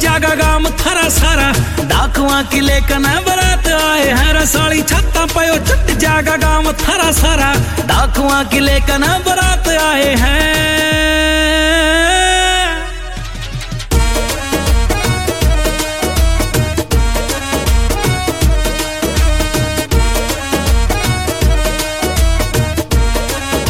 जागा गाम थारा सारा डाकुआ की लेकन बरात आए हैं रसाली छत्ता पयो चट जागा गाम थारा सारा डाकुआ की लेकन बरात आए हैं।